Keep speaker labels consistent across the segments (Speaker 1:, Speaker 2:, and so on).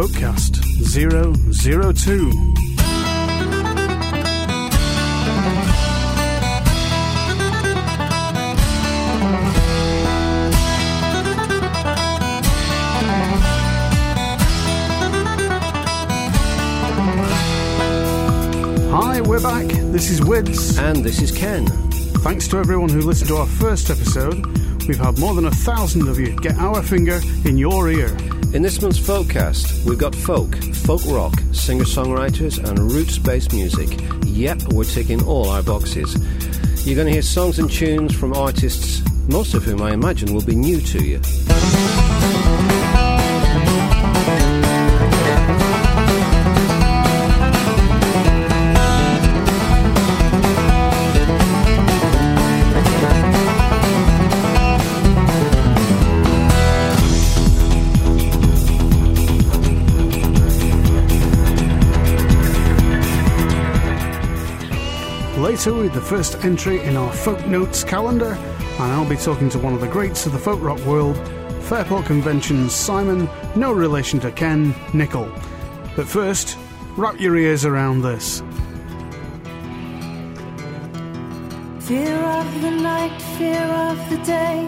Speaker 1: Folkcast 002. Hi, we're back. This is Wids.
Speaker 2: And this is Ken.
Speaker 1: Thanks to everyone who listened to our first episode. We've had more than 1,000 of you get our finger in your ear.
Speaker 2: In this month's Folkcast, we've got folk rock, singer-songwriters and roots-based music. Yep, we're ticking all our boxes. You're going to hear songs and tunes from artists, most of whom I imagine will be new to you.
Speaker 1: Later with the first entry in our Folk Notes calendar, and I'll be talking to one of the greats of the folk rock world, Fairport Convention's Simon, no relation to Ken, Nickel. But first, wrap your ears around this.
Speaker 3: Fear of the night, fear of the day,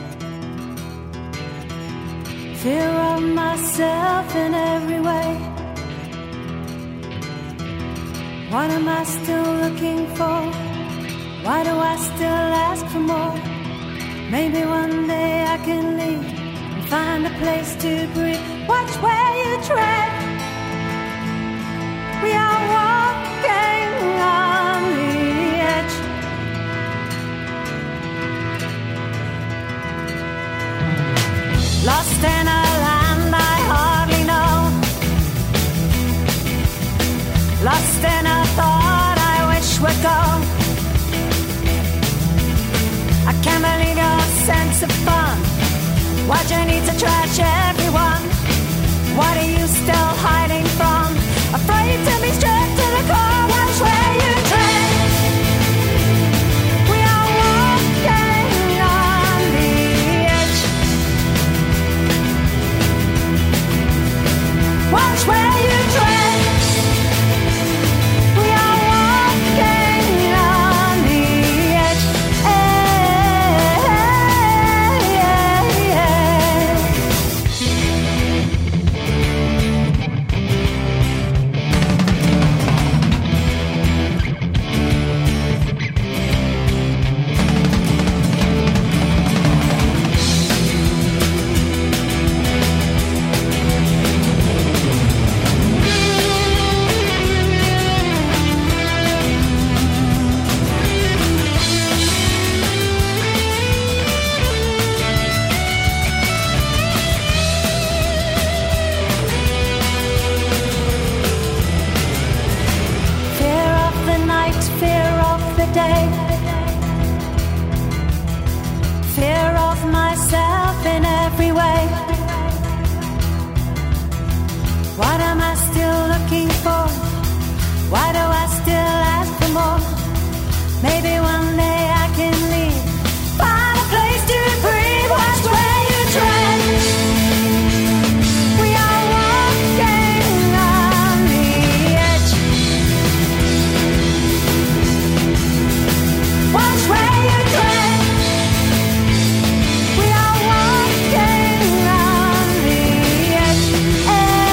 Speaker 3: fear of myself in every way. What am I still looking for? Why do I still ask for more? Maybe one day I can leave and find a place to breathe. Watch where you tread. We are walking on the edge. Lost in a land I hardly know. Lost in a thought I wish would go. I can't believe your sense of fun. Why'd you need to trash everyone? What are you still hiding from? Afraid to be stripped to the core. Watch where you tread. We are walking on the edge. Watch where you tread. What am I still looking for? Why do I still ask for more? Maybe one day I can leave, find a place to breathe. Watch where you tread. We are walking on the edge. Watch where you tread. We are walking on the edge.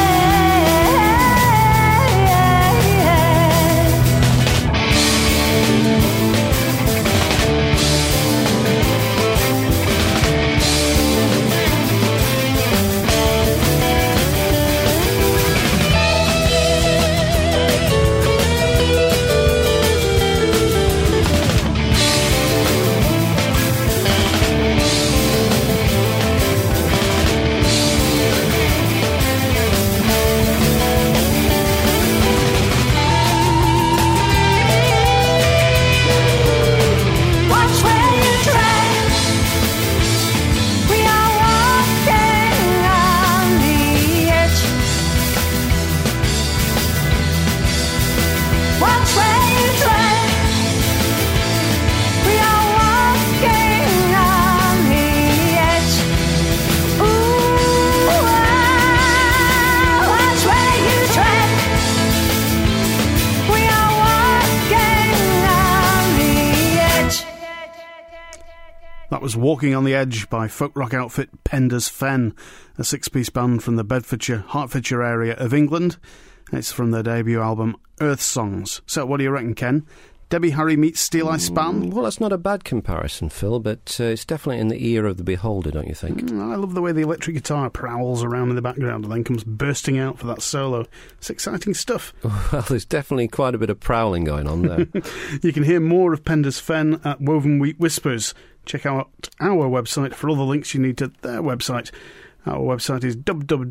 Speaker 1: was Walking on the Edge by folk rock outfit Penda's Fen, a six-piece band from the Bedfordshire, Hertfordshire area of England. It's from their debut album, Earth Songs. So what do you reckon, Ken? Debbie Harry meets Steel Eye Span?
Speaker 2: Well, that's not a bad comparison, Phil, but it's definitely in the ear of the beholder, don't you think?
Speaker 1: I love the way the electric guitar prowls around in the background and then comes bursting out for that solo. It's exciting stuff.
Speaker 2: Well, there's definitely quite a bit of prowling going on there.
Speaker 1: You can hear more of Penda's Fen at Woven Wheat Whispers. Check out our website for all the links you need to their website. Our website is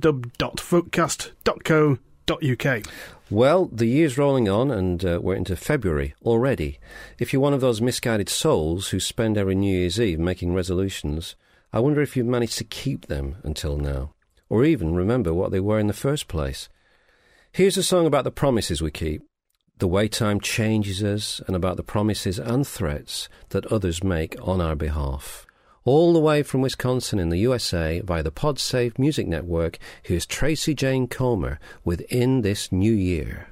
Speaker 1: www.folkcast.co.uk.
Speaker 2: Well, the year's rolling on and we're into February already. If you're one of those misguided souls who spend every New Year's Eve making resolutions, I wonder if you've managed to keep them until now, or even remember what they were in the first place. Here's a song about the promises we keep, the way time changes us, and about the promises and threats that others make on our behalf. All the way from Wisconsin in the USA via the PodSafe Music Network, here's Tracy Jane Comer with In This New Year.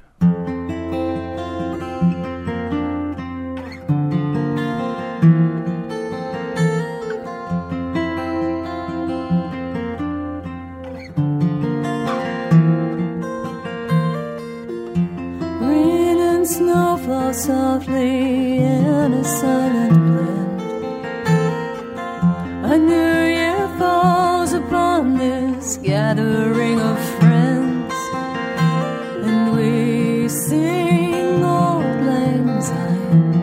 Speaker 3: Rain and snow fall softly in a silent blend. A new year falls upon this gathering of friends, and we sing Auld Lang Syne.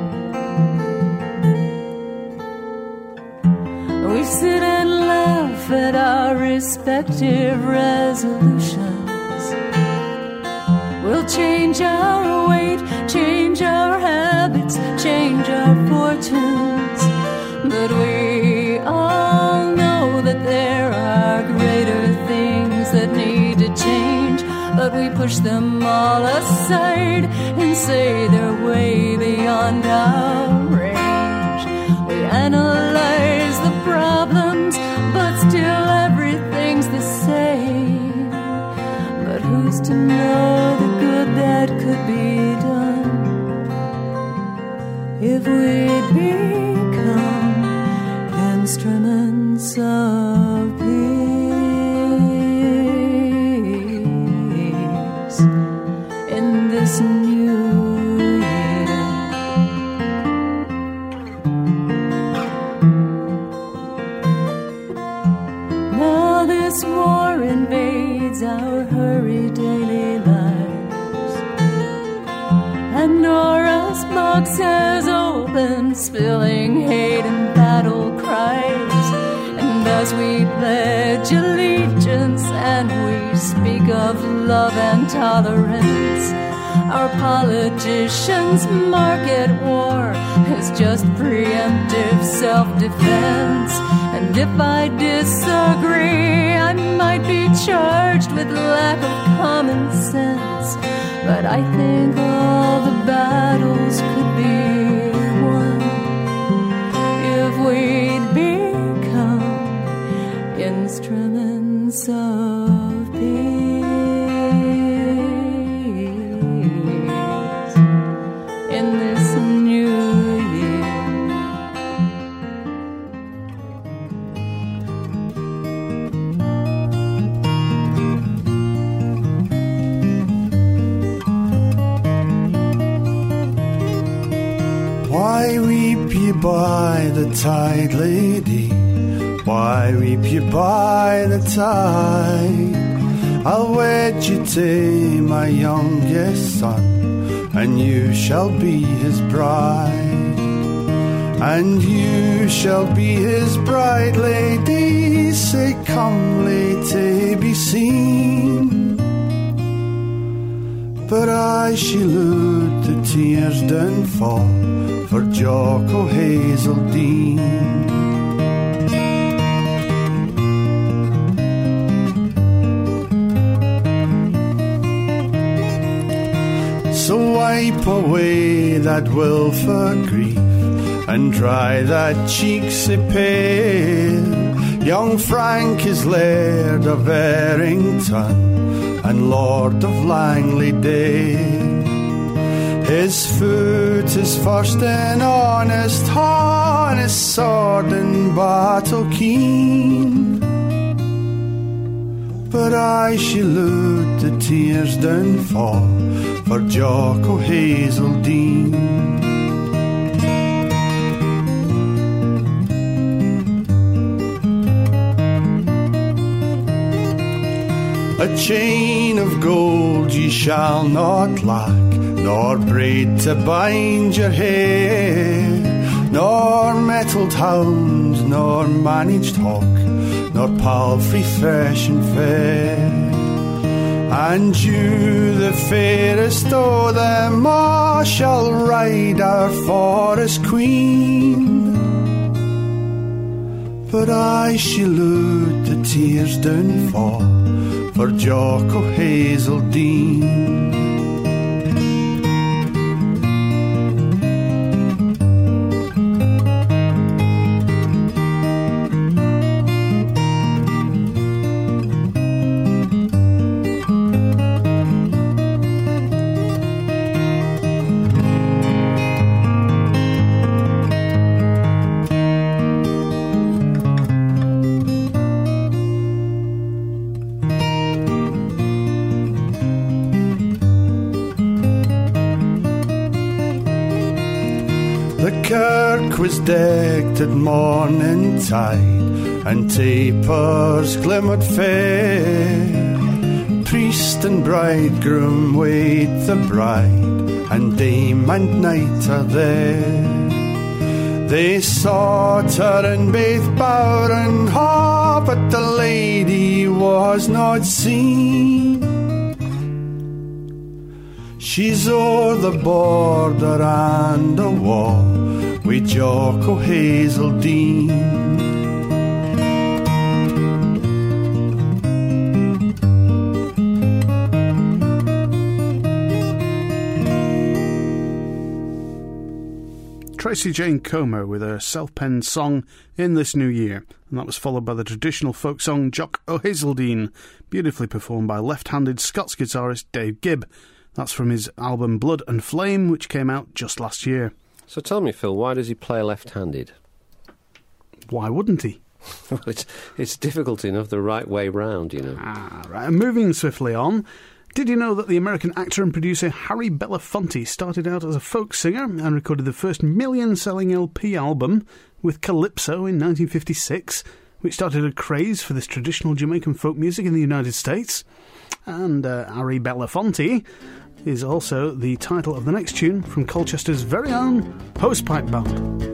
Speaker 3: We sit and laugh at our respective resolutions. We'll change our weight, change our habits, change our fortunes, but we all know that there are greater things that need to change, but we push them all aside and say they're way beyond our range. We analyze the problems, but still everything's the same. But who's to know the good that could be done if we'd become instruments of peace in this new year. Now this war invades our hurried daily lives. Pandora's box has opened, spilling hate and battle cries. And as we pledge allegiance and we speak of love and tolerance, our politicians market war as just preemptive self-defense. And if I disagree, I might be charged with lack of common sense. But I think all the battles could be won if we'd become instruments of peace in this new year.
Speaker 4: Why weep ye by the tide, lady? Why weep ye by the tide? I'll wed you to my youngest son, and you shall be his bride. And you shall be his bride, lady, sae comely to be seen. But I she loot the tears down fall for Jock o' Hazeldine. So wipe away that wilful grief and dry that cheek sae pale. Young Frank is Laird of Errington and Lord of Langley Dale. His foot is first and honest, honest sword in battle keen. But I she loot the tears down fall for Jock o' Hazeldean. A chain of gold ye shall not lack, nor braid to bind your hair, nor mettled hound, nor managed hawk, nor palfrey fresh and fair. And you, the fairest o' them all, shall ride our forest queen. But I shall loot the tears down fall for Jock o' Hazeldean. Kirk was decked at morning tide, and tapers glimmered fair. Priest and bridegroom wait the bride, and dame and knight are there. They sought her in baith bower and haw, but the lady was not seen. She's o'er the border and a wall wi' Jock o' Hazeldean.
Speaker 1: Tracy Jane Comer with her self-penned song In This New Year, and that was followed by the traditional folk song Jock o' Hazeldean, beautifully performed by left-handed Scots guitarist Dave Gibb. That's from his album Blood and Flame, which came out just last year.
Speaker 2: So tell me, Phil, why does he play left-handed?
Speaker 1: Why wouldn't he?
Speaker 2: Well, it's difficult enough the right way round, you know.
Speaker 1: Right. And moving swiftly on, did you know that the American actor and producer Harry Belafonte started out as a folk singer and recorded the first million-selling LP album with Calypso in 1956, which started a craze for this traditional Jamaican folk music in the United States? And Harry Belafonte is also the title of the next tune from Colchester's very own Hosepipe Band.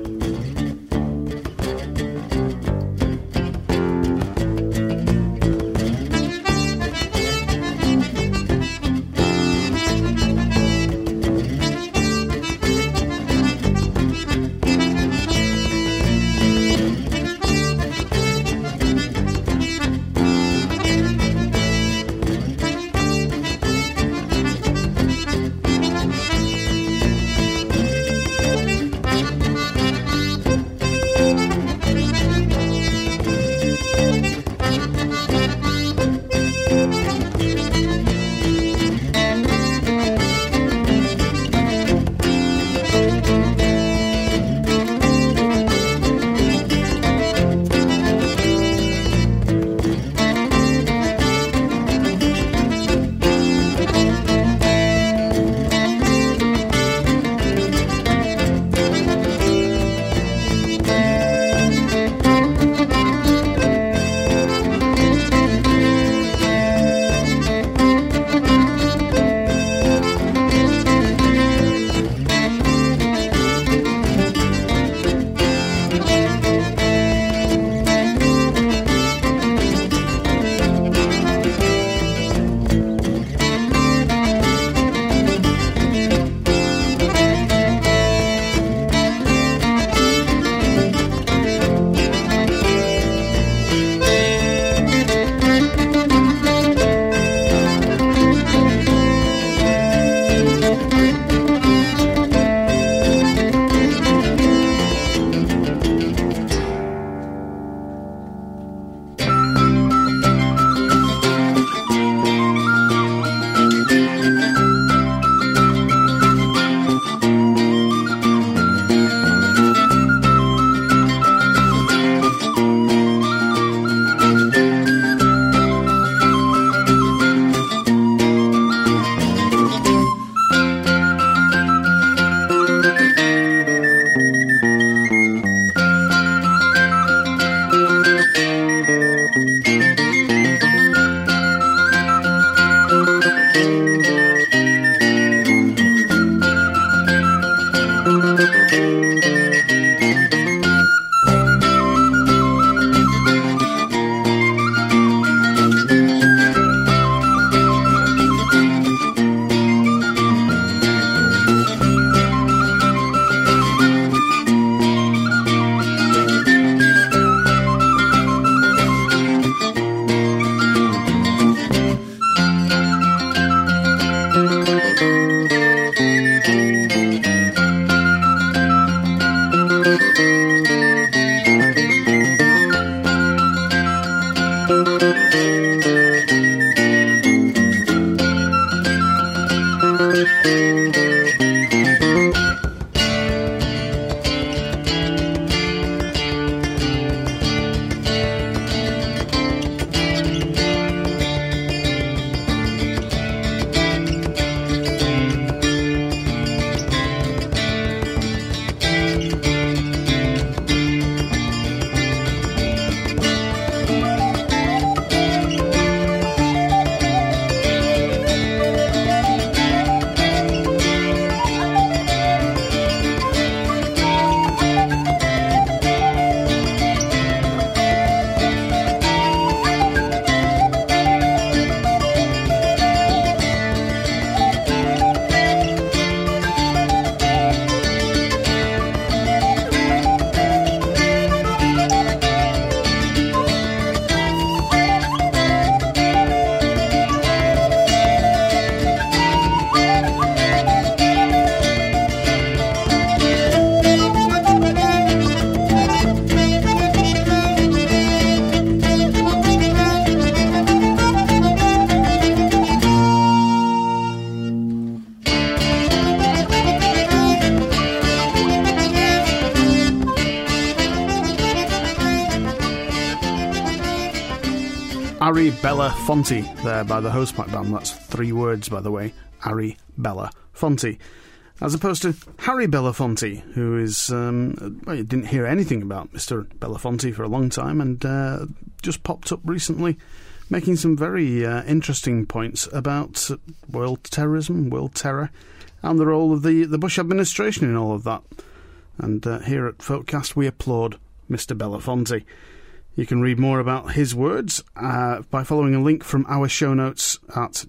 Speaker 1: Ari Belafonte there by the Hosepipe Band. That's 3 words, by the way. Ari Belafonte. As opposed to Harry Belafonte, who is... well, you didn't hear anything about Mr. Belafonte for a long time, and just popped up recently, making some very interesting points about world terrorism, world terror, and the role of the Bush administration in all of that. And here at Folkcast, we applaud Mr. Belafonte. You can read more about his words by following a link from our show notes at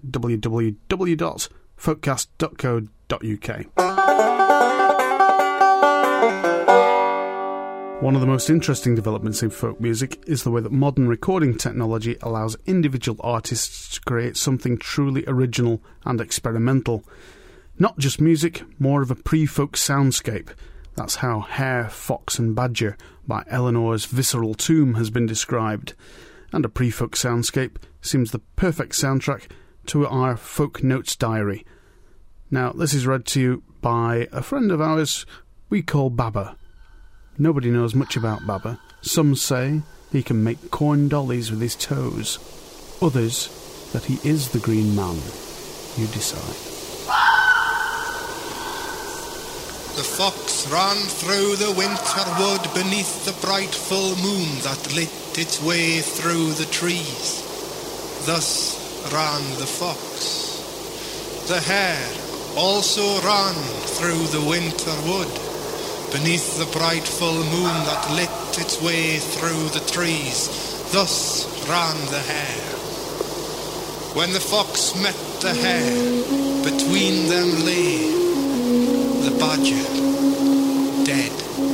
Speaker 1: www.folkcast.co.uk. One of the most interesting developments in folk music is the way that modern recording technology allows individual artists to create something truly original and experimental. Not just music, more of a pre-folk soundscape. That's how Hare, Fox and Badger by Eleanor's Visceral Tomb has been described. And a pre-folk soundscape seems the perfect soundtrack to our Folk Notes diary. Now, this is read to you by a friend of ours we call Baba. Nobody knows much about Baba. Some say he can make corn dollies with his toes. Others that he is the Green Man. You decide.
Speaker 5: The fox ran through the winter wood beneath the bright full moon that lit its way through the trees. Thus ran the fox. The hare also ran through the winter wood beneath the bright full moon that lit its way through the trees. Thus ran the hare. When the fox met the hare, between them lay the badger, dead.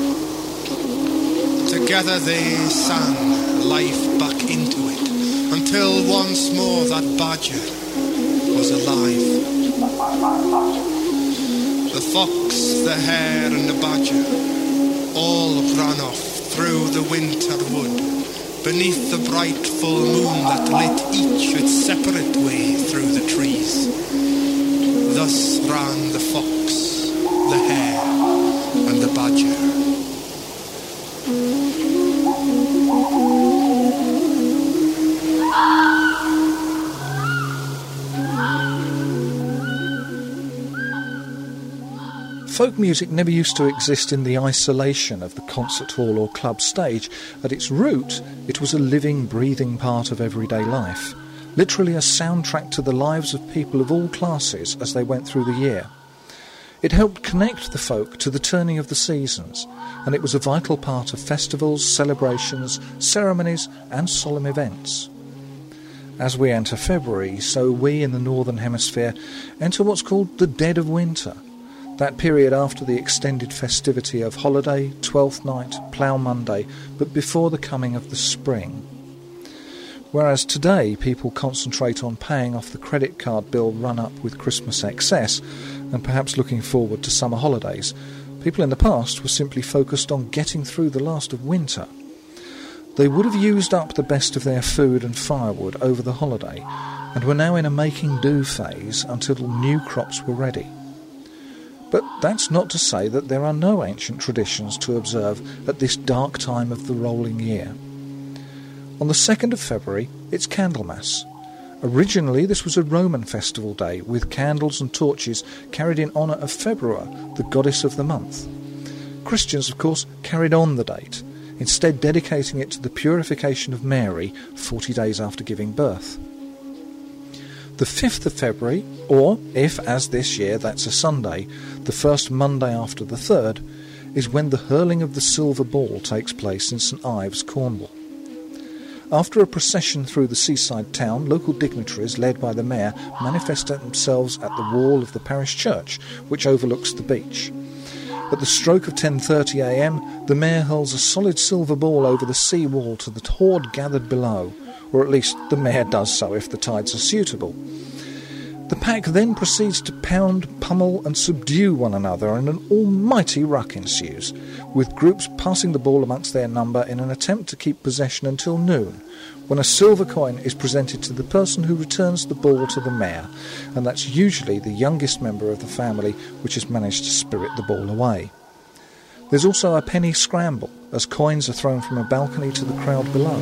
Speaker 5: Together they sang life back into it, until once more that badger was alive. The fox, the hare and the badger all ran off through the winter wood, beneath the bright full moon that lit each its separate way through the trees. Thus ran the fox, the hare and the badger.
Speaker 6: Folk music never used to exist in the isolation of the concert hall or club stage. At its root, it was a living, breathing part of everyday life, literally a soundtrack to the lives of people of all classes as they went through the year. It helped connect the folk to the turning of the seasons, and it was a vital part of festivals, celebrations, ceremonies and solemn events. As we enter February, so we in the Northern Hemisphere enter what's called the dead of winter, that period after the extended festivity of holiday, Twelfth Night, Plough Monday, but before the coming of the spring. Whereas today people concentrate on paying off the credit card bill run up with Christmas excess and perhaps looking forward to summer holidays, people in the past were simply focused on getting through the last of winter. They would have used up the best of their food and firewood over the holiday and were now in a making-do phase until new crops were ready. But that's not to say that there are no ancient traditions to observe at this dark time of the rolling year. On the 2nd of February, it's Candlemas. Originally, this was a Roman festival day with candles and torches carried in honour of Februa, the goddess of the month. Christians, of course, carried on the date, instead dedicating it to the purification of Mary 40 days after giving birth. The 5th of February, or, if as this year that's a Sunday, the first Monday after the 3rd, is when the hurling of the silver ball takes place in St Ives, Cornwall. After a procession through the seaside town, local dignitaries, led by the mayor, manifest themselves at the wall of the parish church, which overlooks the beach. At the stroke of 10:30 a.m, the mayor hurls a solid silver ball over the sea wall to the horde gathered below, or at least the mayor does so if the tides are suitable. The pack then proceeds to pound, pummel and subdue one another, and an almighty ruck ensues, with groups passing the ball amongst their number in an attempt to keep possession until noon, when a silver coin is presented to the person who returns the ball to the mayor, and that's usually the youngest member of the family which has managed to spirit the ball away. There's also a penny scramble, as coins are thrown from a balcony to the crowd below.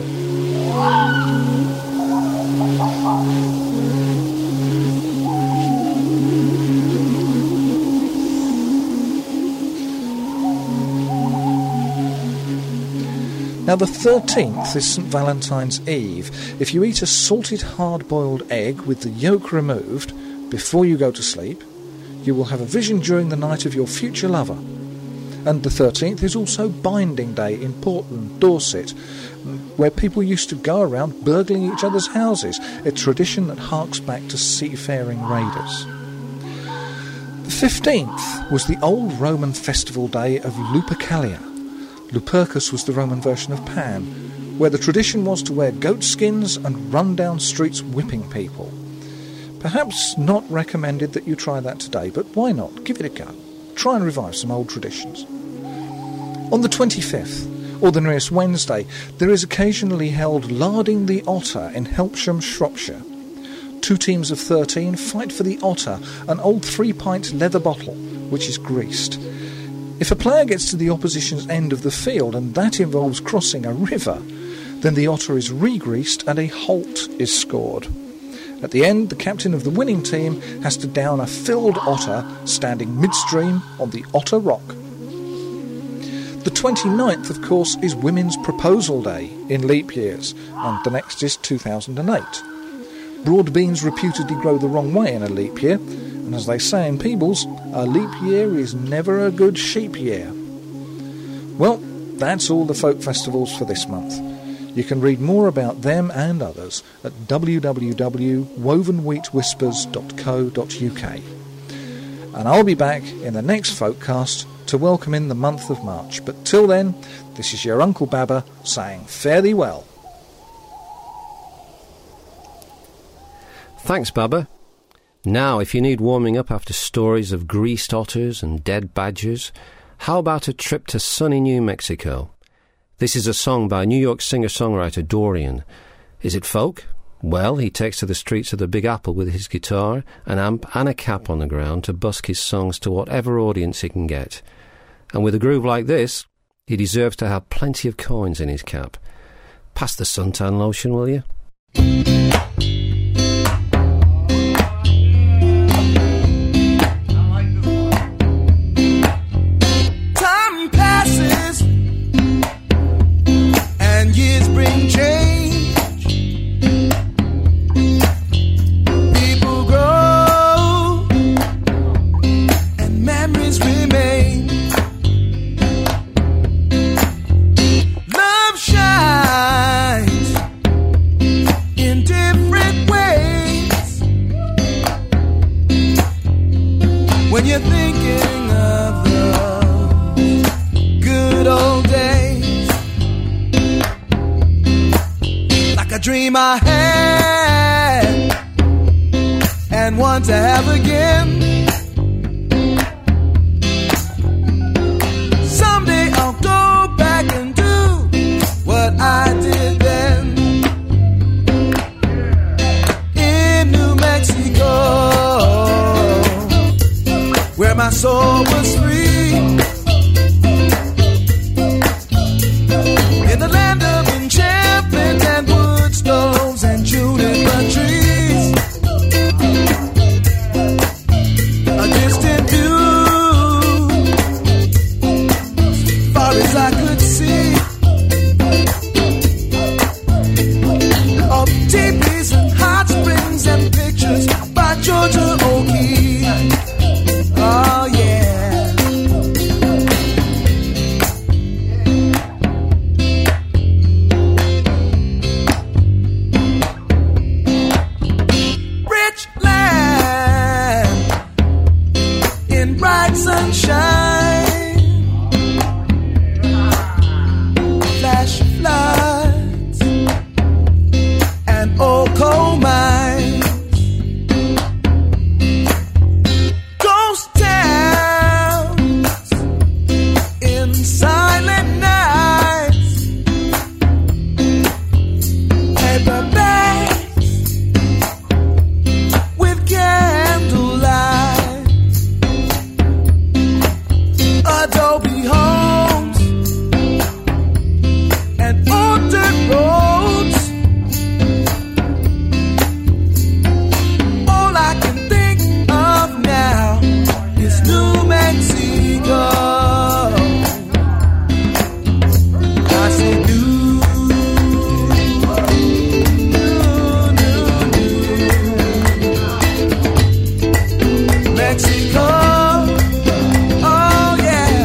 Speaker 6: Now the 13th is St Valentine's Eve. If you eat a salted hard-boiled egg with the yolk removed before you go to sleep, you will have a vision during the night of your future lover. And the 13th is also Binding Day in Portland, Dorset, where people used to go around burgling each other's houses, a tradition that harks back to seafaring raiders. The 15th was the old Roman festival day of Lupercalia. Lupercus was the Roman version of Pan, where the tradition was to wear goat skins and run down streets whipping people. Perhaps not recommended that you try that today, but why not? Give it a go. Try and revive some old traditions. On the 25th, or the nearest Wednesday, there is occasionally held Larding the Otter in Helpsham, Shropshire. 2 teams of 13 fight for the otter, an old 3-pint leather bottle, which is greased. If a player gets to the opposition's end of the field, and that involves crossing a river, then the otter is re-greased and a halt is scored. At the end, the captain of the winning team has to down a filled otter standing midstream on the Otter Rock. The 29th, of course, is Women's Proposal Day in leap years, and the next is 2008. Broad beans reputedly grow the wrong way in a leap year, and as they say in Peebles, a leap year is never a good sheep year. Well, that's all the folk festivals for this month. You can read more about them and others at www.wovenwheatwhispers.co.uk. And I'll be back in the next Folkcast to welcome in the month of March. But till then, this is your Uncle Baba saying fare thee well.
Speaker 2: Thanks, Baba. Now, if you need warming up after stories of greased otters and dead badgers, how about a trip to sunny New Mexico? This is a song by New York singer-songwriter Dorian. Is it folk? Well, he takes to the streets of the Big Apple with his guitar, an amp and a cap on the ground to busk his songs to whatever audience he can get. And with a groove like this, he deserves to have plenty of coins in his cap. Pass the suntan lotion, will you?
Speaker 7: When you're thinking of the good old days, like a dream I had and want to have again. Someday I'll go back and do what I did then in New Mexico, where my soul was free, in the land of enchantment and wood stoves and juniper trees. A distant view, far as I could see, of teepees and hot springs and pictures by Georgia O'Keeffe. Oh yeah. Rich land in bright sunshine, flash floods and old coal mines, ghost towns in silent nights, paper bags with candlelight, adobe homes and old dirt roads. All I can think of now is New Mexico. I say New Mexico. Oh yeah.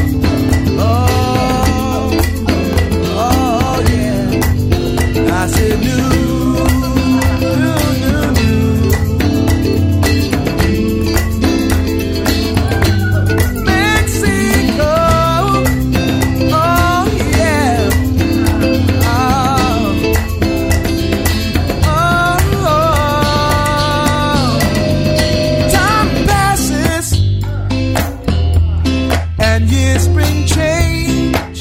Speaker 7: Oh yeah. I say New Mexico. Oh yeah. Time passes and years bring change.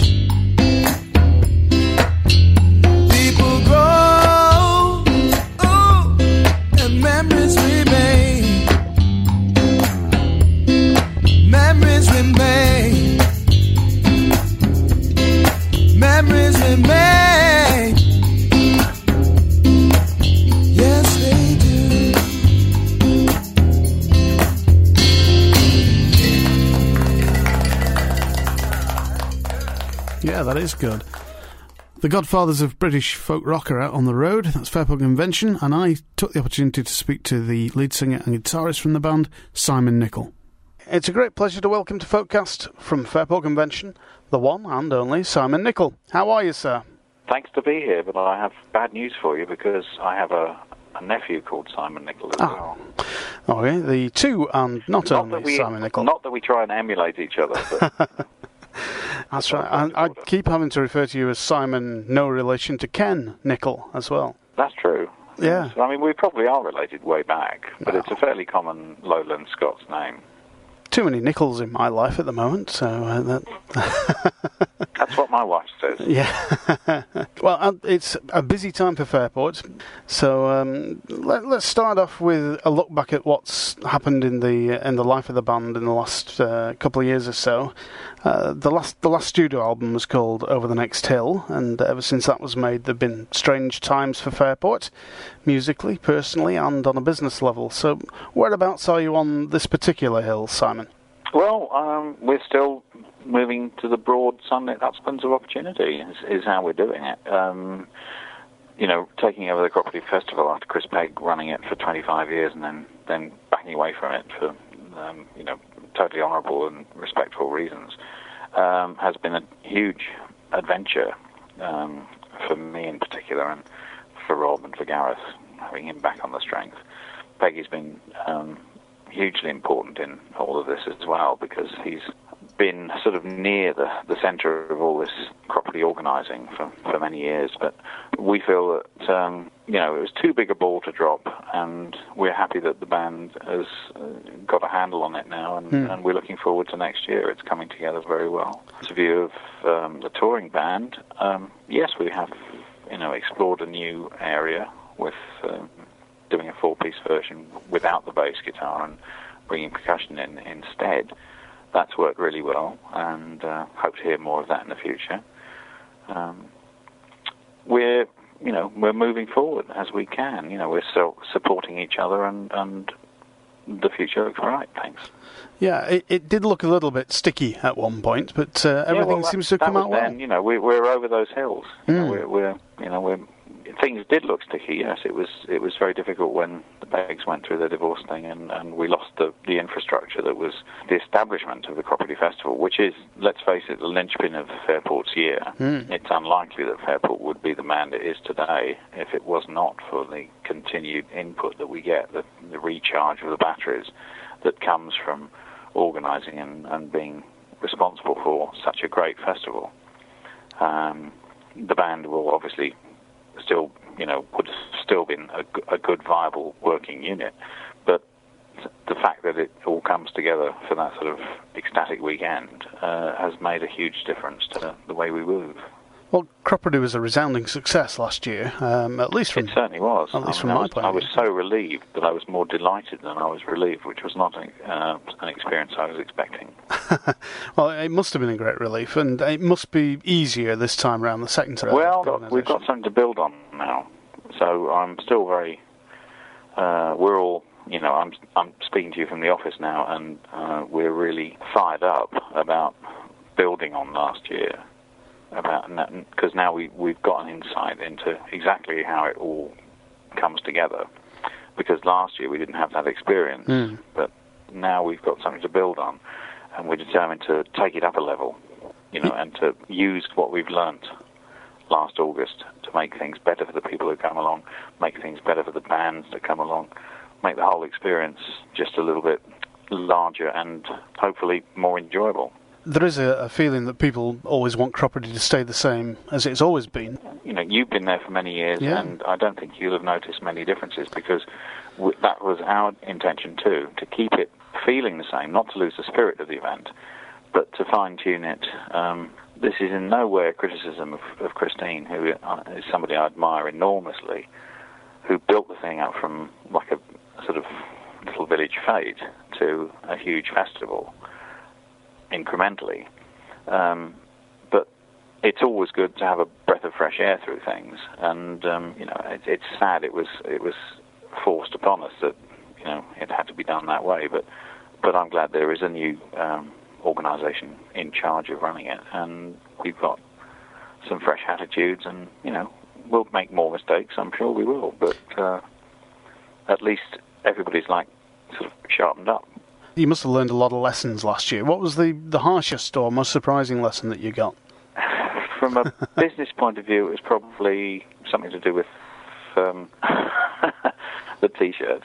Speaker 7: People grow, oh, and memories remain. Memories remain. Memories remain. Yes, they do.
Speaker 1: Yeah, that is good. The godfathers of British folk rock are out on the road. That's Fairport Convention, and I took the opportunity to speak to the lead singer and guitarist from the band, Simon Nicol. It's a great pleasure to welcome to Folkcast from Fairport Convention, the one and only Simon Nicol. How are you, sir?
Speaker 8: Thanks to be here, but I have bad news for you because I have a nephew called Simon Nicol as well.
Speaker 1: Okay, the two and not only Simon Nicol.
Speaker 8: Not that we try and emulate each other, but
Speaker 1: That's right. I keep having to refer to you as Simon, no relation to Ken Nicol as well.
Speaker 8: that's true.
Speaker 1: Yeah.
Speaker 8: So, I mean, we probably are related way back, but it's a fairly common Lowland Scots name.
Speaker 1: Too many Nichols in my life at the moment, so
Speaker 8: That's what my wife says.
Speaker 1: yeah. Well, it's a busy time for Fairport, so let's start off with a look back at what's happened in the life of the band in the last couple of years or so. The last studio album was called Over the Next Hill, and ever since that was made, there've been strange times for Fairport, musically, personally, and on a business level. So, whereabouts are you on this particular hill, Simon?
Speaker 8: Well, we're still moving to the broad sunlit uplands of opportunity is how we're doing it. You know, taking over the Cooperative Festival after Chris Pegg running it for 25 years and then backing away from it for, you know, totally honourable and respectful reasons, has been a huge adventure for me in particular, and for Rob and for Gareth, having him back on the strength. Peggy's been hugely important in all of this as well, because he's been sort of near the centre of all this property organising for many years, but we feel that it was too big a ball to drop, and we're happy that the band has got a handle on it now, and we're looking forward to next year. It's coming together very well. To view of the touring band, yes, we have explored a new area with doing a 4-piece version without the bass guitar and bringing percussion in instead. That's worked really well, and hope to hear more of that in the future. We're moving forward as we can. We're still supporting each other, and the future looks bright. Thanks.
Speaker 1: Yeah, it did look a little bit sticky at one point, but everything seems to have come out well.
Speaker 8: We're over those hills. Things did look sticky. Yes, it was very difficult when the Pegs went through the divorce thing, and we lost the infrastructure that was the establishment of the Cropredy Festival, which is, let's face it, the linchpin of Fairport's year. It's unlikely that Fairport would be the band it is today if it was not for the continued input that we get, the recharge of the batteries that comes from organising and being responsible for such a great festival. The band will obviously still, would have still been a good, viable working unit, but the fact that it all comes together for that sort of ecstatic weekend has made a huge difference to the way we move.
Speaker 1: Well, Cropredy was a resounding success last year, at least from...
Speaker 8: It certainly was.
Speaker 1: At least from my point of view.
Speaker 8: I was so relieved that I was more delighted than I was relieved, which was not an experience I was expecting.
Speaker 1: Well, it must have been a great relief, and it must be easier this time around, the second time.
Speaker 8: Well, we've got something to build on now, so I'm still very... we're all... I'm speaking to you from the office now, and we're really fired up about building on last year. Because now we've got an insight into exactly how it all comes together. Because last year we didn't have that experience, but now we've got something to build on, and we're determined to take it up a level, and to use what we've learnt last August to make things better for the people who come along, make things better for the bands that come along, make the whole experience just a little bit larger and hopefully more enjoyable.
Speaker 1: There is a feeling that people always want Cropredy to stay the same as it's always been.
Speaker 8: You've been there for many years, and I don't think you'll have noticed many differences, because that was our intention too, to keep it feeling the same, not to lose the spirit of the event, but to fine-tune it. This is in no way a criticism of Christine, who is somebody I admire enormously, who built the thing up from like a sort of little village fete to a huge festival, incrementally, but it's always good to have a breath of fresh air through things. And it's sad it was forced upon us that it had to be done that way. But I'm glad there is a new organisation in charge of running it, and we've got some fresh attitudes. And we'll make more mistakes. I'm sure we will, but at least everybody's sort of sharpened up.
Speaker 1: You must have learned a lot of lessons last year. What was the harshest or most surprising lesson that you got?
Speaker 8: From a business point of view, it was probably something to do with the T-shirts.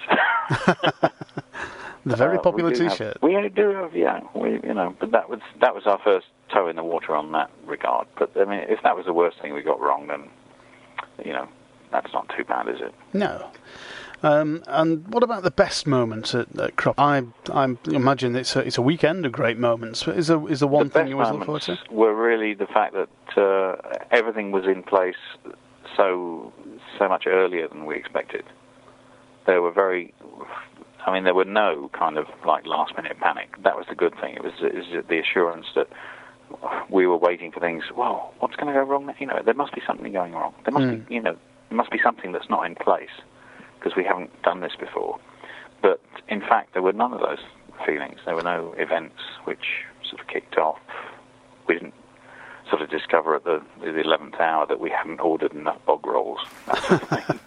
Speaker 1: The very popular T-shirt.
Speaker 8: We do have, but that was our first toe in the water on that regard. But I mean, if that was the worst thing we got wrong, then that's not too bad, is it?
Speaker 1: No. And what about the best moment at Crop? I imagine it's a weekend of great moments. But is there one thing you always look forward to?
Speaker 8: Were really the fact that everything was in place so much earlier than we expected. There were no kind of last minute panic. That was the good thing. It was the assurance that we were waiting for things. Well, what's going to go wrong? There must be something going wrong. There must be, there must be something that's not in place, because we haven't done this before. But in fact, there were none of those feelings. There were no events which sort of kicked off. We didn't sort of discover at the 11th hour that we hadn't ordered enough bog rolls. That sort of thing.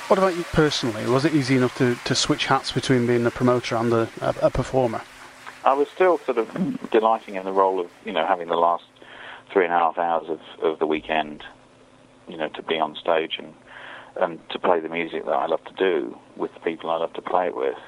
Speaker 1: What about you personally? Was it easy enough to switch hats between being a promoter and a performer?
Speaker 8: I was still sort of delighting in the role of, having the last 3.5 hours of the weekend, to be on stage and to play the music that I love to do with the people I love to play it with.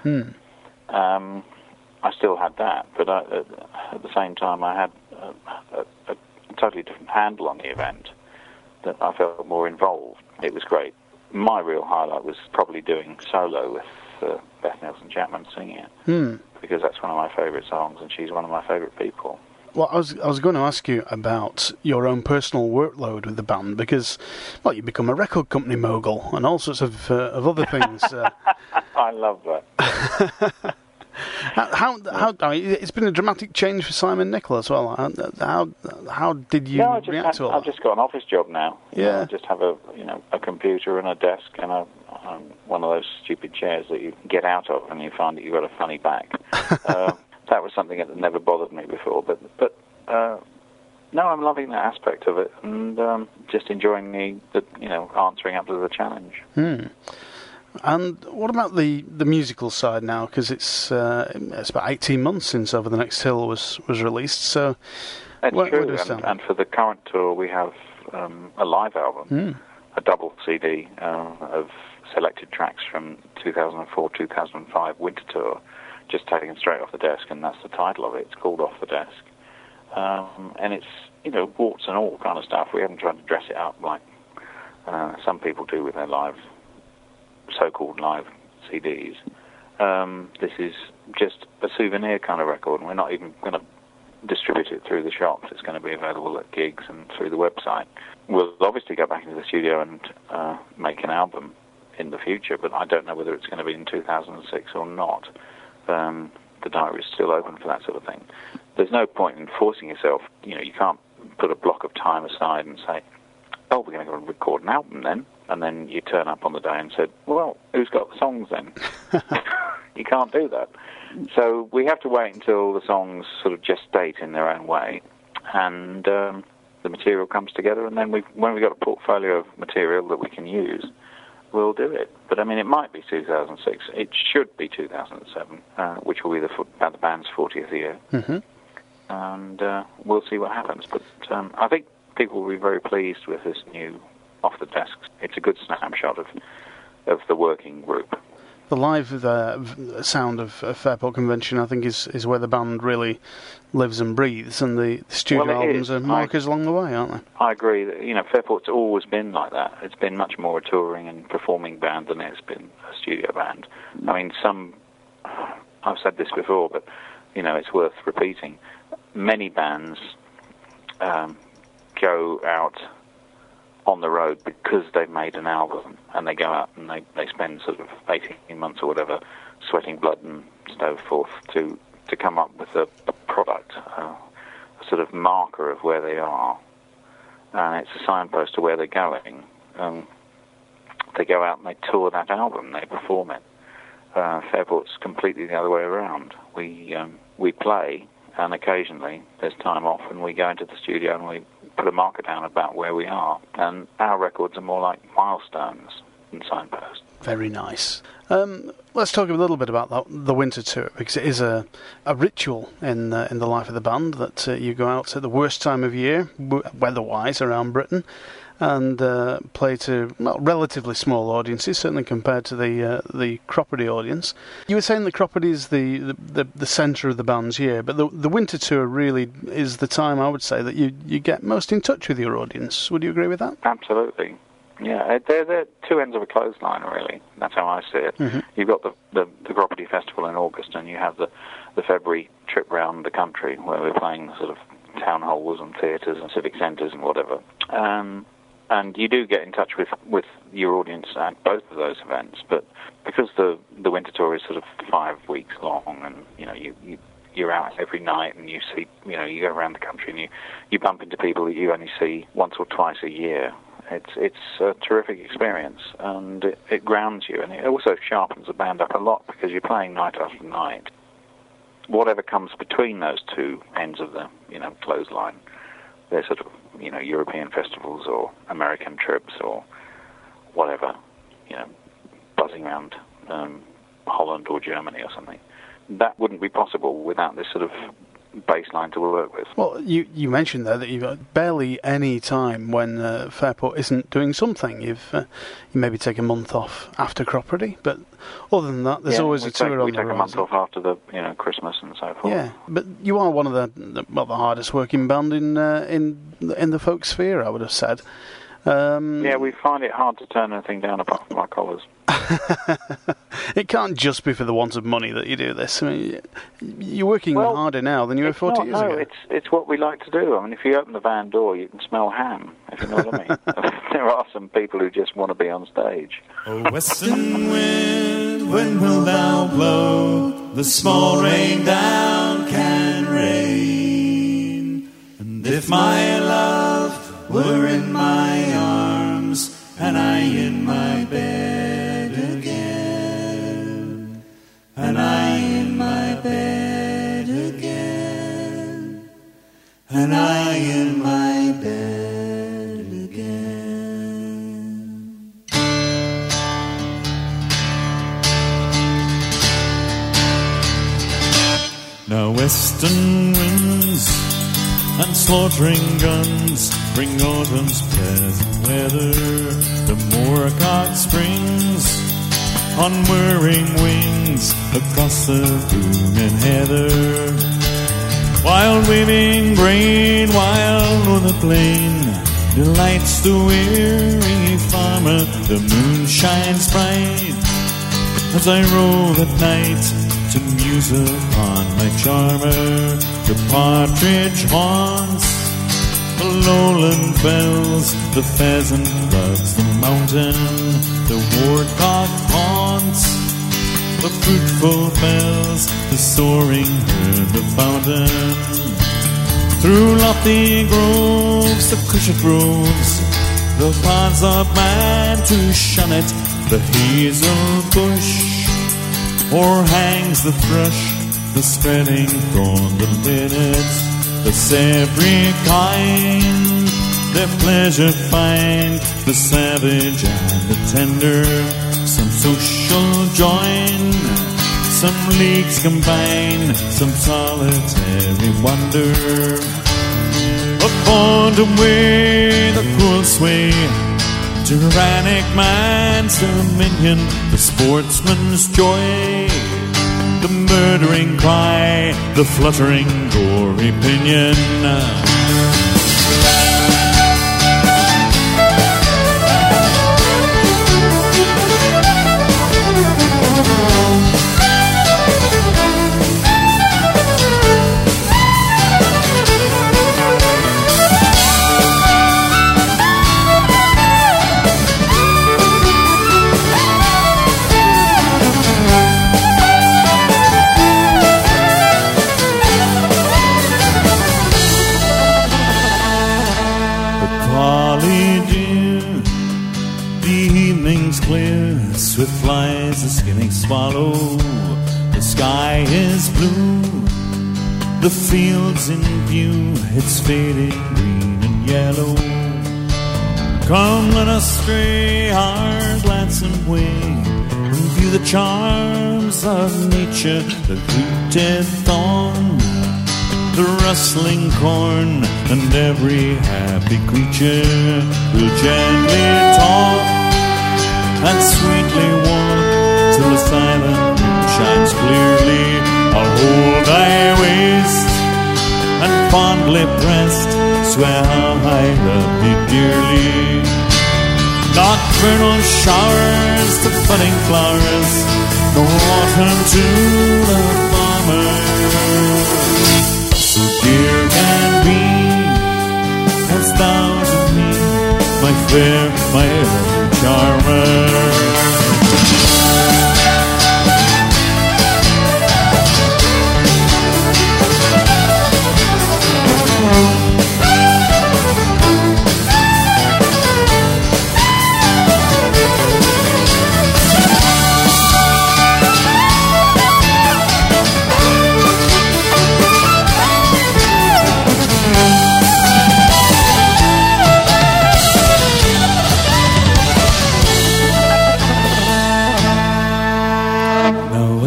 Speaker 8: I still had that, but at the same time I had a totally different handle on the event, that I felt more involved. It was great. My real highlight was probably doing solo with Beth Nielsen Chapman singing it, because that's one of my favourite songs, and she's one of my favourite people.
Speaker 1: Well, I was going to ask you about your own personal workload with the band, because, well, you become a record company mogul and all sorts of other things.
Speaker 8: I love that.
Speaker 1: I mean, it's been a dramatic change for Simon Nicol as well. How did you react to all that?
Speaker 8: I've just got an office job now.
Speaker 1: Yeah.
Speaker 8: I just have a computer and a desk and one of those stupid chairs that you get out of and you find that you've got a funny back. That was something that never bothered me before, but no, I'm loving that aspect of it, and just enjoying the answering up to the challenge.
Speaker 1: And what about the musical side now? Because it's about 18 months since Over the Next Hill was released. So
Speaker 8: that's
Speaker 1: where
Speaker 8: true.
Speaker 1: do we stand?
Speaker 8: And for the current tour, we have a live album, a double CD of selected tracks from 2004-2005 Winter Tour, just taken straight off the desk, and that's the title of it. It's called Off the Desk, and it's warts and all kind of stuff. We haven't tried to dress it up like some people do with their so-called live CDs. This is just a souvenir kind of record, and we're not even going to distribute it through the shops. It's going to be available at gigs and through the website. We'll obviously go back into the studio and make an album in the future, but I don't know whether it's going to be in 2006 or not. The diary is still open for that sort of thing. There's no point in forcing yourself. You can't put a block of time aside and say, oh, we're going to go and record an album then. And then you turn up on the day and said, well, who's got the songs then? You can't do that. So we have to wait until the songs sort of gestate in their own way, and the material comes together, and then when we've got a portfolio of material that we can use, we'll do it. But, I mean, it might be 2006. It should be 2007, which will be the band's 40th year. And we'll see what happens. But I think people will be very pleased with this new Off the Desk. It's a good snapshot of the working group.
Speaker 1: The live sound of Fairport Convention, I think, is where the band really lives and breathes, and the studio albums are markers along the way, aren't they? I
Speaker 8: agree. Fairport's always been like that. It's been much more a touring and performing band than it's been a studio band. I mean, I've said this before, but, it's worth repeating. Many bands go out on the road because they've made an album, and they go out and they spend sort of 18 months or whatever sweating blood and so forth to come up with a product, a sort of marker of where they are, and it's a signpost to where they're going. They go out and they tour that album, they perform it. Fairport's completely the other way around. We play, and occasionally there's time off, and we go into the studio and we put a marker down about where we are. And our records are more like milestones than signposts.
Speaker 1: Very nice. Let's talk a little bit about the winter tour, because it is a ritual in the life of the band that you go out at the worst time of year, weather-wise, around Britain, and play to relatively small audiences, certainly compared to the Cropredy audience. You were saying the Cropredy is the centre of the band's year, but the winter tour really is the time, I would say, that you get most in touch with your audience. Would you agree with that?
Speaker 8: Absolutely. Yeah, they're two ends of a clothesline, really. That's how I see it. You've got the Cropredy Festival in August, and you have the February trip round the country, where we're playing sort of town halls and theatres and civic centres and whatever. And you do get in touch with your audience at both of those events, but because the winter tour is sort of 5 weeks long, and you're out every night, and you see, you go around the country, and you bump into people that you only see once or twice a year. It's a terrific experience, and it grounds you, and it also sharpens the band up a lot, because you're playing night after night. Whatever comes between those two ends of the clothesline, they're sort of European festivals or American trips or whatever, buzzing around Holland or Germany or something. That wouldn't be possible without this sort of baseline to work with.
Speaker 1: Well, you mentioned there that you've got barely any time when Fairport isn't doing something. You maybe take a month off after Cropredy, but other than that, there's always a tour on the
Speaker 8: We take a month off after the Christmas and so forth.
Speaker 1: Yeah, but you are one of the hardest working band in the folk sphere, I would have said.
Speaker 8: Yeah, we find it hard to turn anything down apart from our collars.
Speaker 1: It can't just be for the want of money that you do this. I mean, you're working harder now than you were 40 years ago.
Speaker 8: It's what we like to do. I mean, if you open the van door, you can smell ham, if you know what I mean. There are some people who just want to be on stage.
Speaker 4: Oh, western wind, when wilt thou blow? The small rain down can rain. And if my love were in my arms, and I in my bed again, and I in my bed again, and I in my bed again. Now western winds and slaughtering guns bring autumn's pleasant weather. The moorcock springs on whirring wings across the booming heather. Wild waving grain wild on the plain delights the weary farmer. The moon shines bright as I roll at night to muse upon my charmer. The partridge haunts the lowland fells, the pheasant loves the mountain, the woodcock haunts the fruitful fells, the soaring herd, the fountain. Through lofty groves, the cushat roves, the paths of man to shun it, the hazel bush o'erhangs the thrush, the spreading thorn, the linnet, the every kind, their pleasure find, the savage and the tender, some social join, some leagues combine, some solitary wonder. Upon the way, the cruel sway, tyrannic man's dominion, the sportsman's joy, the murdering cry, the fluttering gory pinion. Swift flies the skimming swallow. The sky is blue, the fields in view, it's fading green and yellow. Come, let us stray our gladsome way and view the charms of nature, the rooted thorn, the rustling corn, and every happy creature will gently talk and sweetly walk till the silent moon shines clearly. I'll hold thy waist and fondly pressed swear how I love thee dearly. Nocturnal showers, the budding flowers, no autumn to the farmer. So dear can be as thou to me, my fair, my ever charmer.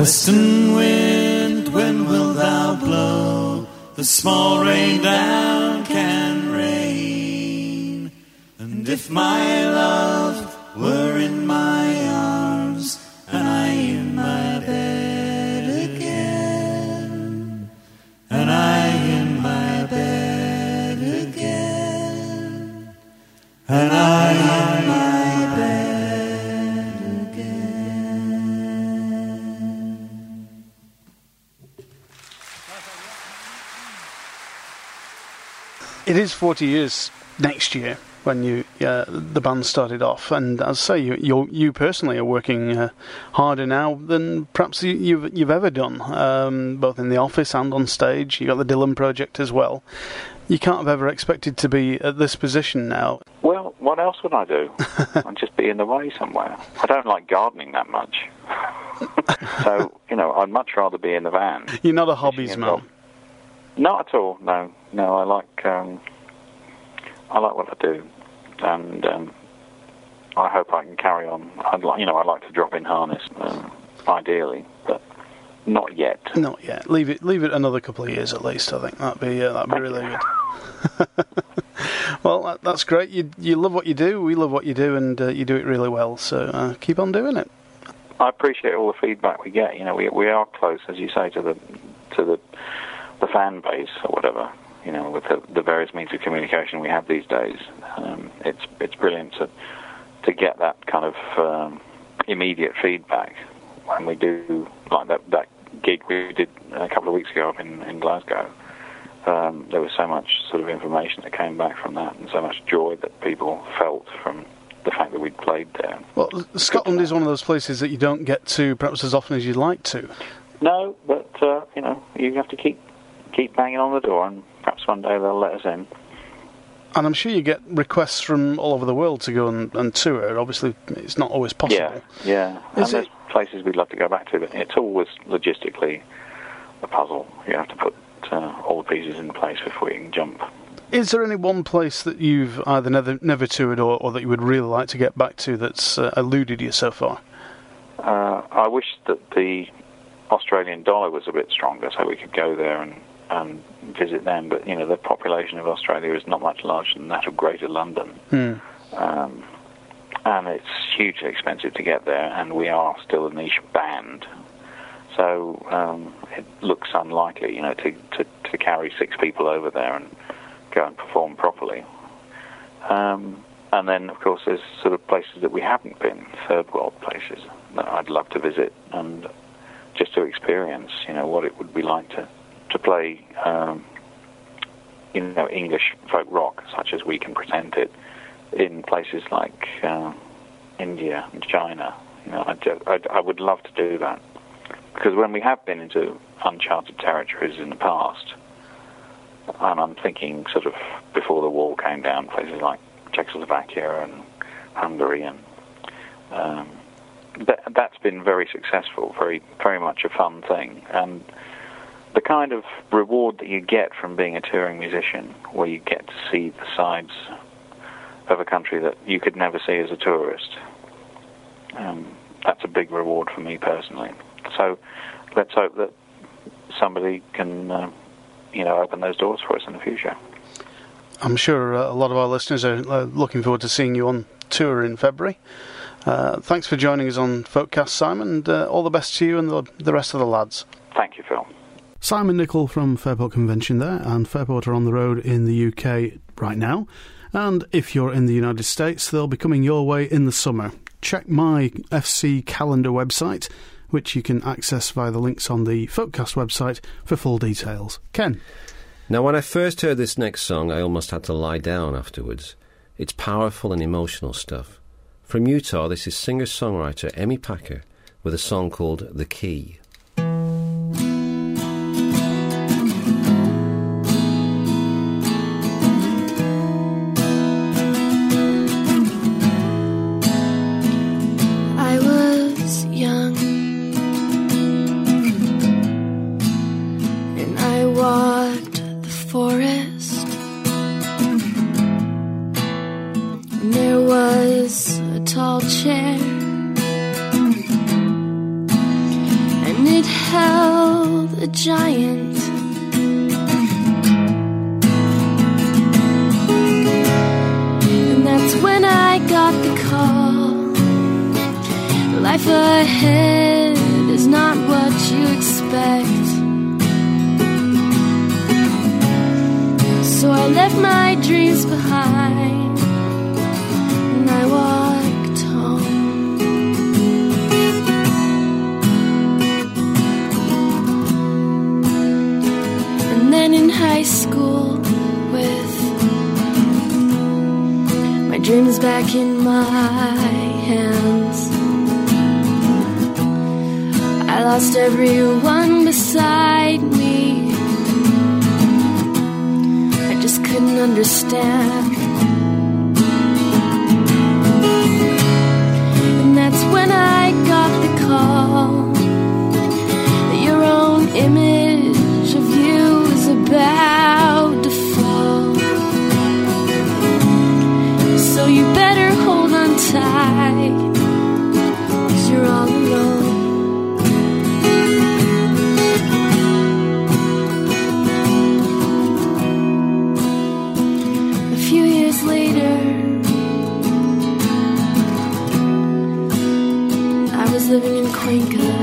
Speaker 4: Western wind, when wilt thou blow? The small rain down can rain. And if my love were in my arms, and I in my bed again, and I in my bed again, and I in my bed again.
Speaker 1: It is 40 years next year when the band started off, and as I say, you personally are working harder now than perhaps you've ever done, both in the office and on stage. You got the Dylan project as well. You can't have ever expected to be at this position now.
Speaker 8: Well, what else would I do? I'd just be in the way somewhere. I don't like gardening that much. So, I'd much rather be in the van.
Speaker 1: You're not a hobbies man?
Speaker 8: Not at all, no. No, I like what I do, and I hope I can carry on. I'd like to drop in harness, ideally, but not yet. Not yet.
Speaker 1: Leave it another couple of years at least. I think that'd be really good. Well, that's great. You love what you do. We love what you do, and you do it really well. So keep on doing it.
Speaker 8: I appreciate all the feedback we get. We are close, as you say, to the fan base or whatever. With the various means of communication we have these days, it's brilliant to get that kind of immediate feedback when we do, like that gig we did a couple of weeks ago up in Glasgow. There was so much sort of information that came back from that, and so much joy that people felt from the fact that we'd played there.
Speaker 1: Well, Scotland is one of those places that you don't get to perhaps as often as you'd like to.
Speaker 8: No, but you have to keep banging on the door, and perhaps one day they'll let us in.
Speaker 1: And I'm sure you get requests from all over the world to go and tour. Obviously, it's not always possible.
Speaker 8: Yeah. And there's places we'd love to go back to, but it's always logistically a puzzle. You have to put all the pieces in place before you can jump.
Speaker 1: Is there any one place that you've either never toured or that you would really like to get back to that's eluded you so far?
Speaker 8: I wish that the Australian dollar was a bit stronger so we could go there and visit them, but the population of Australia is not much larger than that of Greater London, and it's hugely expensive to get there, and we are still a niche band, so it looks unlikely, to carry 6 people over there and go and perform properly. And then, of course, there's sort of places that we haven't been, third world places that I'd love to visit and just to experience, what it would be like to play, English folk rock, such as we can present it, in places like India and China. I would love to do that, because when we have been into uncharted territories in the past, and I'm thinking sort of before the wall came down, places like Czechoslovakia and Hungary, and that's been very successful, very, very much a fun thing, and the kind of reward that you get from being a touring musician, where you get to see the sides of a country that you could never see as a tourist, that's a big reward for me personally. So let's hope that somebody can, open those doors for us in the future.
Speaker 1: I'm sure a lot of our listeners are looking forward to seeing you on tour in February. Thanks for joining us on Folkcast, Simon, and all the best to you and the rest of the lads.
Speaker 8: Thank you, Phil.
Speaker 1: Simon Nicol from Fairport Convention there, and Fairport are on the road in the UK right now, and if you're in the United States, they'll be coming your way in the summer. Check my FC calendar website, which you can access via the links on the Folkcast website for full details. Ken?
Speaker 2: Now, when I first heard this next song, I almost had to lie down afterwards. It's powerful and emotional stuff. From Utah, this is singer-songwriter Emmy Packer with a song called The Key.
Speaker 9: And it held a giant. And that's when I got the call. The life ahead is not what you expect. So I left my dreams behind and I walked home. And then in high school, with my dreams back in my hands, I lost everyone beside me. I just couldn't understand. And that's when I got the call that your own image of you is about to fall. So you better hold on tight, 'cause you're all alone. Later, I was living in Cuenca,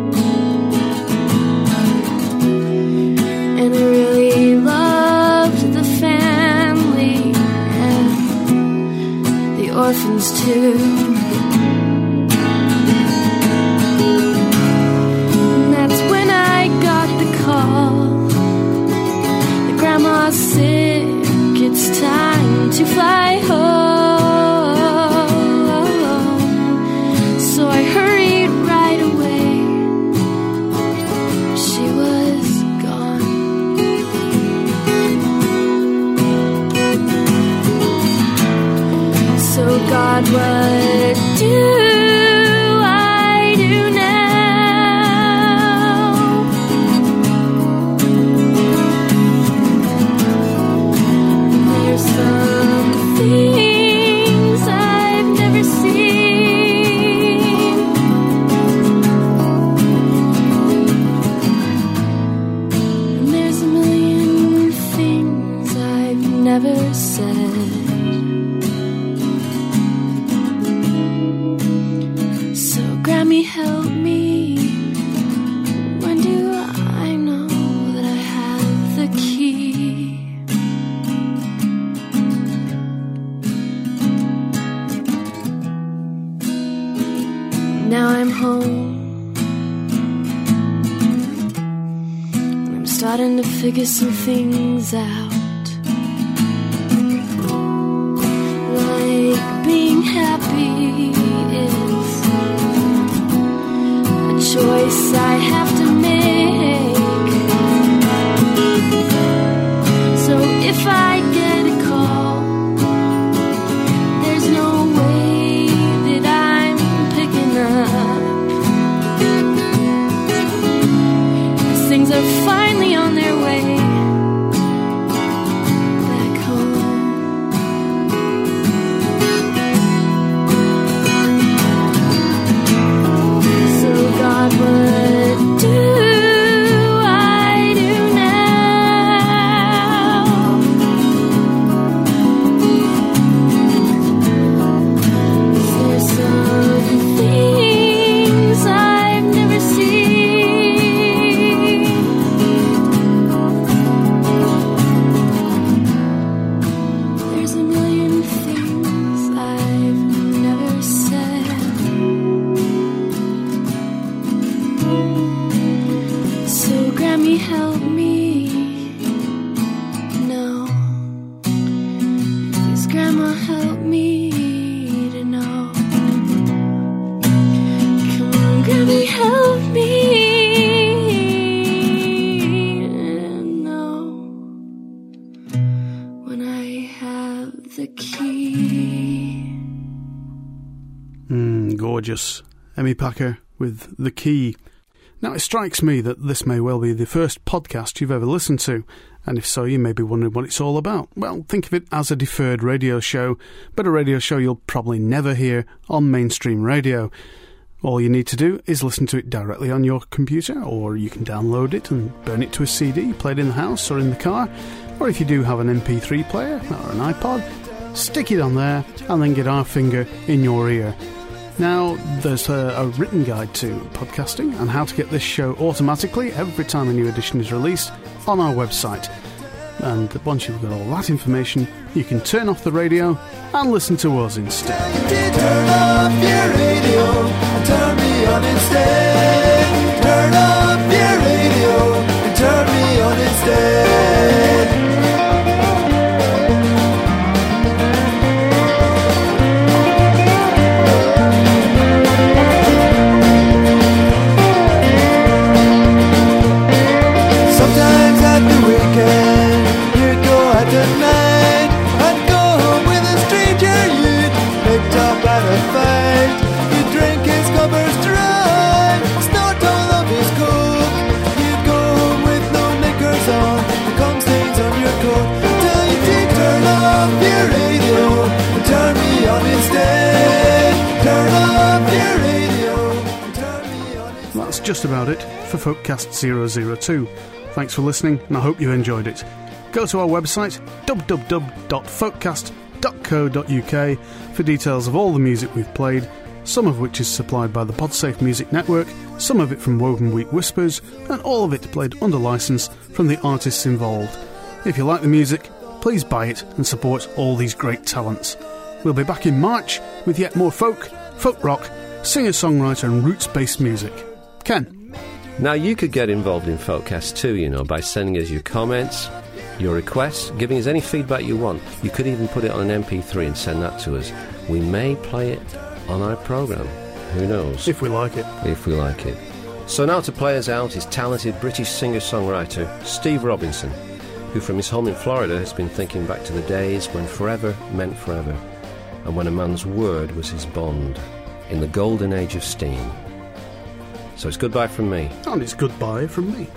Speaker 9: and I really loved the family and the orphans too. And that's when I got the call that Grandma's sick, it's time to fly home. So I hurried right away. She was gone. So God, what do I do now? There's some things I've never seen. And there's a million things I've never said. So Grammy, help me. When do I know that I have the key? Now I'm home. I'm starting to figure some things out. Like being happy is a choice I have to make. So if I get a call, there's no way that I'm picking up. 'Cause things are finally on their way back home. So God, what do I do now? Is there some things I've never seen? There's a million things I've never said. So Grammy, help me know. Please, Grandma, help me to know. Come on, Grammy, help me to know when I have the key.
Speaker 1: Gorgeous. Emmy Packer with The Key. Now, it strikes me that this may well be the first podcast you've ever listened to, and if so, you may be wondering what it's all about. Well, think of it as a deferred radio show, but a radio show you'll probably never hear on mainstream radio. All you need to do is listen to it directly on your computer, or you can download it and burn it to a CD, play it in the house or in the car, or if you do have an MP3 player or an iPod, stick it on there and then get our finger in your ear. Now, there's a written guide to podcasting and how to get this show automatically every time a new edition is released on our website. And once you've got all that information, you can turn off the radio and listen to us instead.
Speaker 7: Turn off your radio and turn me on instead. Turn off your radio and turn me on instead. Sometimes at the weekend you'd go out at night and go home with a stranger you'd picked up at a fight. You'd drink his covers dry, snort all of his coke. You'd go home with no knickers on, the cum stains on your coat. Till you did turn off your radio and turn me on instead. Turn off your radio and turn me on instead.
Speaker 1: That's just about it for Folkcast 002. Thanks for listening, and I hope you enjoyed it. Go to our website, www.folkcast.co.uk, for details of all the music we've played, some of which is supplied by the Podsafe Music Network, some of it from Woven Wheat Whispers, and all of it played under licence from the artists involved. If you like the music, please buy it and support all these great talents. We'll be back in March with yet more folk rock, singer-songwriter and roots-based music. Ken?
Speaker 2: Now, you could get involved in Folkcast too, you know, by sending us your comments, your requests, giving us any feedback you want. You could even put it on an MP3 and send that to us. We may play it on our programme. Who knows?
Speaker 1: If we like it.
Speaker 2: If we like it. So now to play us out is talented British singer-songwriter Steve Robinson, who from his home in Florida has been thinking back to the days when forever meant forever, and when a man's word was his bond, in the golden age of steam. So it's goodbye from me.
Speaker 1: And it's goodbye from me.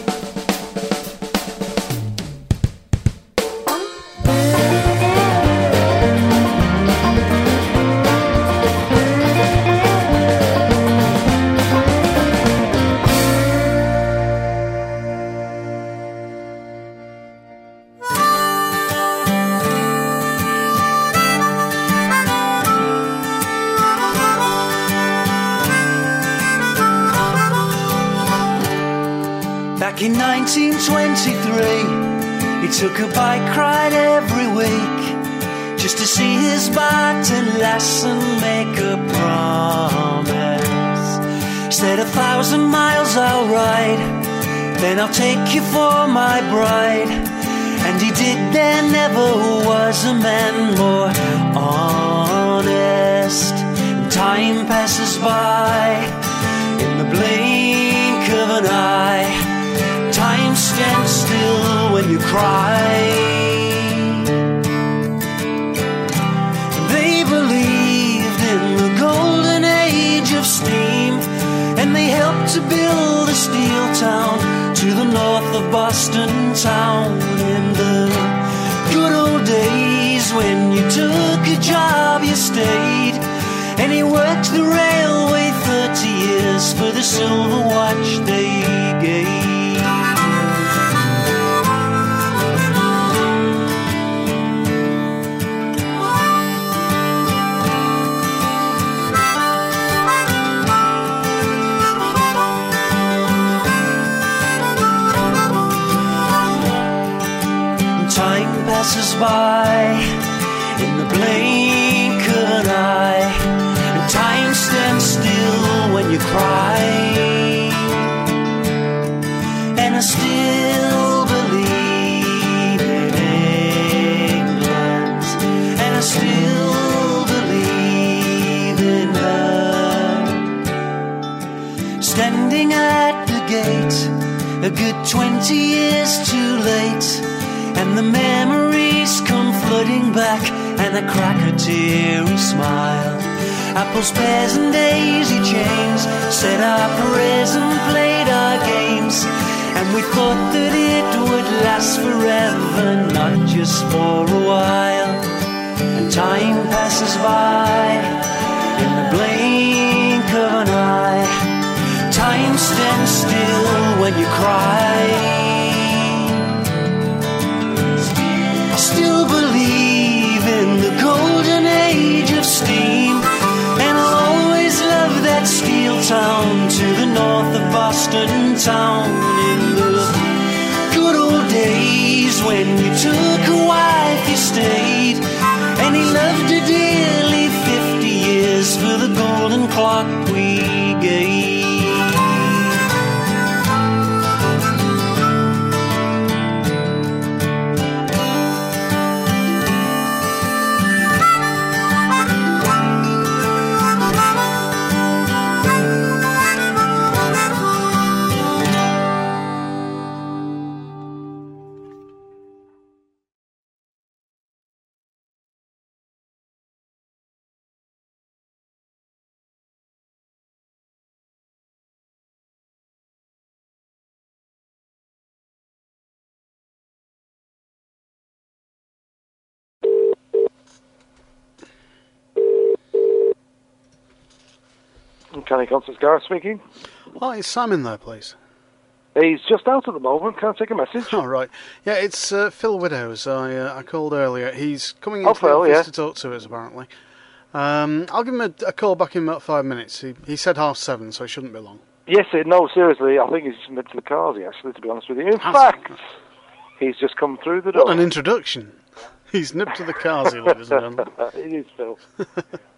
Speaker 7: In 1923, he took a bike ride every week just to see his Barton lass and make a promise. Said 1,000 miles I'll ride, then I'll take you for my bride. And he did. There never was a man more honest. And time passes by in the blink of an eye. Time stands still when you cry. They believed in the golden age of steam, and they helped to build a steel town to the north of Boston town. In the good old days when you took a job, you stayed, and he worked the railway 30 years for the silver watch they gave. Passes by in the blink of an eye, and time stands still when you cry. And I still believe in England, and I still believe in her. Standing at the gate, a good 20 years too late, and the memories come flooding back, and I crack a teary smile. Apples, pears and daisy chains, said our prayers and played our games, and we thought that it would last forever, not just for a while. And time passes by in the blink of an eye.
Speaker 10: in town in the good old days when you took a wife, you stayed, and he loved her dearly. 50 years for the golden clock we gave.
Speaker 11: Canny Concerts, Gareth speaking.
Speaker 1: Hi, is Simon there, please?
Speaker 11: He's just out at the moment. Can I take a message?
Speaker 1: Oh, right. Yeah, it's Phil Widows. I called earlier. He's coming into the
Speaker 11: Phil,
Speaker 1: office
Speaker 11: yeah.
Speaker 1: to talk to us, apparently. I'll give him a call back in about 5 minutes. He said 7:30, so it shouldn't be long.
Speaker 11: Yes, no, seriously, I think he's been to the Carsey, actually, to be honest with you. In fact, he's just come through the door.
Speaker 1: What an introduction. He's nipped to the Carsey, ladies and gentlemen.
Speaker 11: It is, Phil.